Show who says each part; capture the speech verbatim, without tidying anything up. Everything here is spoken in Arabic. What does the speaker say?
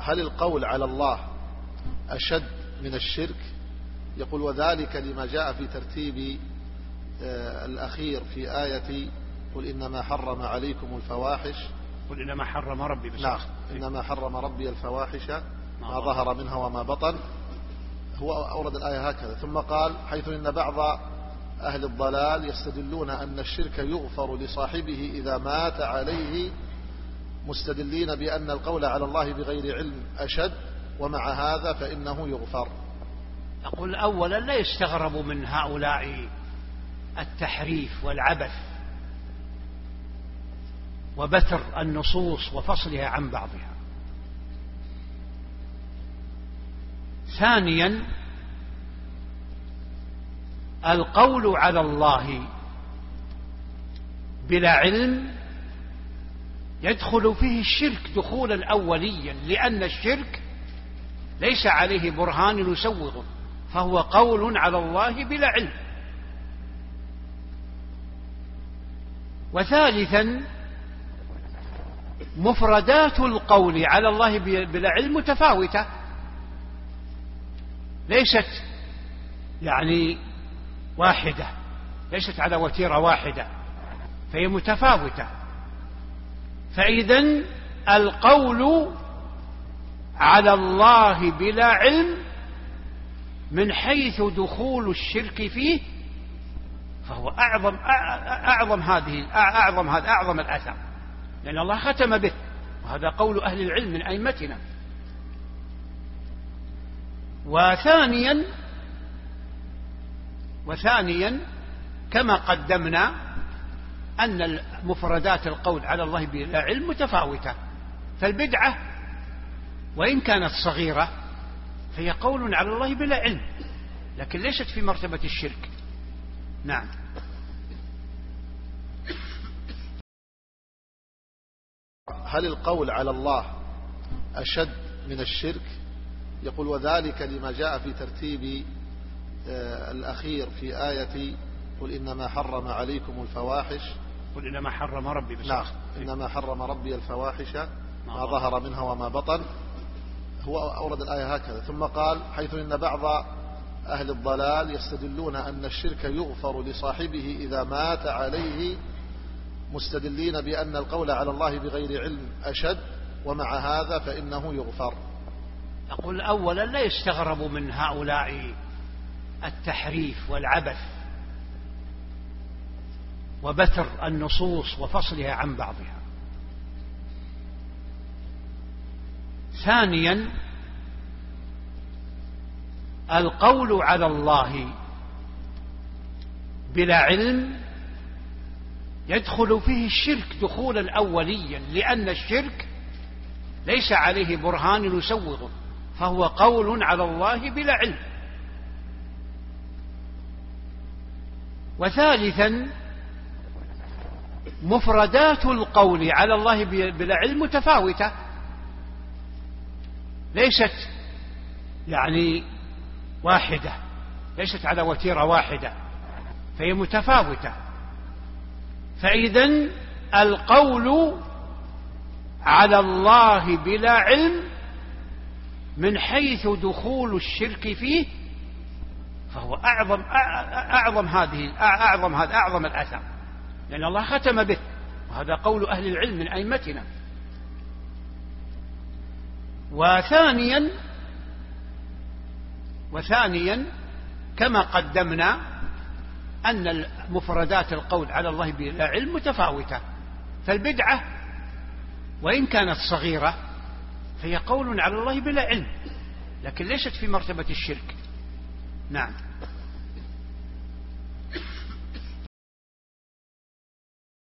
Speaker 1: هل القول على الله أشد من الشرك؟ يقول وذلك لما جاء في ترتيب الأخير في آية قل إنما حرم عليكم الفواحش
Speaker 2: قل إنما حرم ربي بس
Speaker 1: نعم إنما حرم ربي الفواحش ما ظهر منها وما بطن. هو أورد الآية هكذا ثم قال حيث إن بعض أهل الضلال يستدلون أن الشرك يغفر لصاحبه إذا مات عليه، مستدلين بأن القول على الله بغير علم أشد، ومع هذا فإنه يغفر.
Speaker 2: أقول أولا لا يستغرب من هؤلاء التحريف والعبث وبتر النصوص وفصلها عن بعضها. ثانيا القول على الله بلا علم يدخل فيه الشرك دخولا أوليا، لأن الشرك ليس عليه برهان يسوغ، فهو قول على الله بلا علم. وثالثا مفردات القول على الله بلا علم متفاوتة، ليست يعني واحدة، ليست على وتيرة واحدة، فهي متفاوتة. فإذن القول على الله بلا علم من حيث دخول الشرك فيه فهو أعظم أعظم هذه أعظم هذا أعظم الأثم، لأن الله ختم به، وهذا قول أهل العلم من أئمتنا. وثانيا وثانيا كما قدمنا أن مفردات القول على الله بلا علم متفاوتة، فالبدعة وإن كانت صغيرة فهي قول على الله بلا علم، لكن ليست في مرتبة الشرك. نعم.
Speaker 1: هل القول على الله أشد من الشرك؟ يقول وذلك لما جاء في ترتيب الأخير في آية قل إنما حرم عليكم الفواحش
Speaker 2: قل إنما حرم ربي بس
Speaker 1: نعم إنما حرم ربي الفواحش ما ظهر منها وما بطن. هو أورد الآية هكذا ثم قال حيث إن بعض أهل الضلال يستدلون أن الشرك يغفر لصاحبه إذا مات عليه، مستدلين بأن القول على الله بغير علم أشد، ومع هذا فإنه يغفر.
Speaker 2: أقول أولا لا يستغرب من هؤلاء التحريف والعبث وبتر النصوص وفصلها عن بعضها. ثانيا القول على الله بلا علم يدخل فيه الشرك دخولا أوليا، لأن الشرك ليس عليه برهان يسوغ، فهو قول على الله بلا علم. وثالثا مفردات القول على الله بلا علم متفاوتة، ليست يعني واحدة، ليست على وتيرة واحدة، فهي متفاوتة. فإذن القول على الله بلا علم من حيث دخول الشرك فيه فهو أعظم أعظم هذه أعظم هذا أعظم الأثم، لأن الله ختم به، وهذا قول أهل العلم من أئمتنا. وثانيا وثانيا كما قدمنا أن مفردات القول على الله بلا علم متفاوتة، فالبدعة وإن كانت صغيرة فهي قول على الله بلا علم، لكن ليست في مرتبة الشرك. نعم.